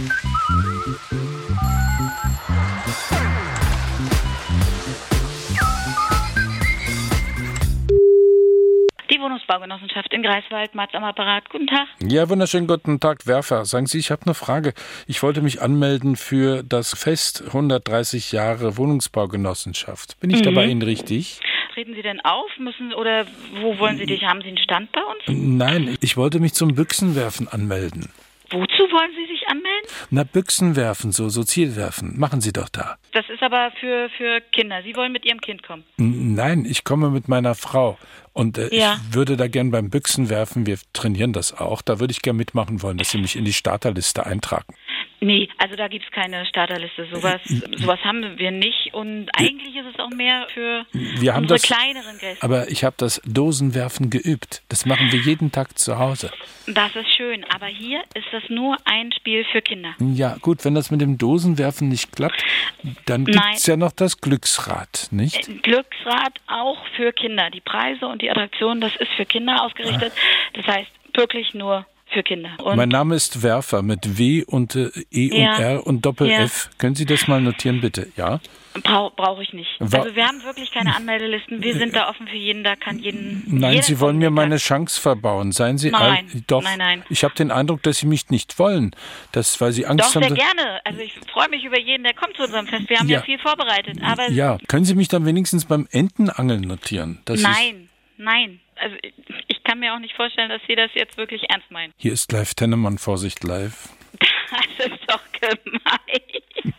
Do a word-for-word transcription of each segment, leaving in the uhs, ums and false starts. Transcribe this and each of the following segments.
Die Wohnungsbaugenossenschaft in Greifswald, Mats am Apparat. Guten Tag. Ja, wunderschönen guten Tag, Werfer. Sagen Sie, ich habe eine Frage. Ich wollte mich anmelden für das Fest hundertdreißig Jahre Wohnungsbaugenossenschaft. Bin ich mhm. da bei Ihnen richtig? Treten Sie denn auf? Müssen oder wo wollen Sie dich? Haben Sie einen Stand bei uns? Nein, ich wollte mich zum Büchsenwerfen anmelden. Wozu wollen Sie sich anmelden? Na, Büchsen werfen, so, so Zielwerfen. Machen Sie doch da. Das ist aber für, für Kinder. Sie wollen mit Ihrem Kind kommen? Nein, ich komme mit meiner Frau. Und äh, ja. ich würde da gern beim Büchsenwerfen, wir trainieren das auch, da würde ich gern mitmachen wollen, dass Sie mich in die Starterliste eintragen. Nee, also da gibt es keine Starterliste. Sowas, sowas haben wir nicht. Und eigentlich ist es auch mehr für wir haben unsere das, kleineren Gäste. Aber ich habe das Dosenwerfen geübt. Das machen wir jeden Tag zu Hause. Das ist schön. Aber hier ist das nur ein Spiel für Kinder. Ja, gut, wenn das mit dem Dosenwerfen nicht klappt, dann gibt es ja noch das Glücksrad, nicht? Glücksrad auch für Kinder. Die Preise und die Attraktionen, das ist für Kinder ausgerichtet. Das heißt wirklich nur für Kinder. Und mein Name ist Werfer mit W und äh, E ja, und R und Doppel-F. Ja. Können Sie das mal notieren, bitte? Ja? Bra- Brauche ich nicht. Also wir haben wirklich keine Anmeldelisten. Wir sind da offen für jeden. Da kann jeden... Nein, Sie wollen mir meine Chance verbauen. Seien Sie Nein, alt? Doch. nein, nein. Ich habe den Eindruck, dass Sie mich nicht wollen. Das, weil Sie Angst Doch, haben... sehr gerne. Also ich freue mich über jeden, der kommt zu unserem Fest. Wir haben ja, ja viel vorbereitet. Aber ja, können Sie mich dann wenigstens beim Entenangeln notieren? Das nein, nein. Also ich kann mir auch nicht vorstellen, dass Sie das jetzt wirklich ernst meinen. Hier ist live Tennemann, Vorsicht live. Das ist doch gemein.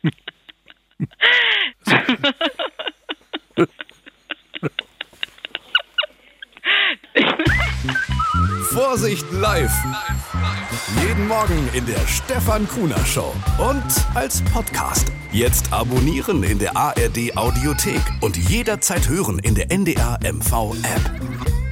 Vorsicht live. Jeden Morgen in der Stefan Kuhner Show und als Podcast. Jetzt abonnieren in der A R D Audiothek und jederzeit hören in der N D R M V App.